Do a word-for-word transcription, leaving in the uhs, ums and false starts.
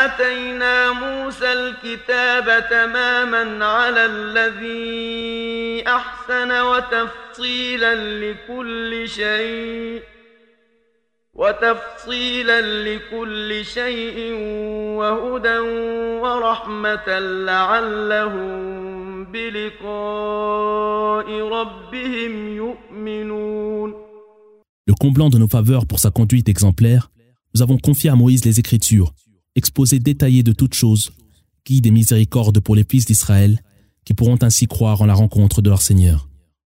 آتينا موسى الكتاب تماما على الذي أحسن وتفصيلا لكل شيء وتفصيلا لكل شيء وهدى ورحمة لعلهم بلقاء ربهم يؤمنون. Le comblant de nos faveurs pour sa conduite exemplaire, nous avons confié à Moïse les Écritures, exposé détaillé de toutes choses, guide et miséricorde pour les fils d'Israël, qui pourront ainsi croire en la rencontre de leur Seigneur.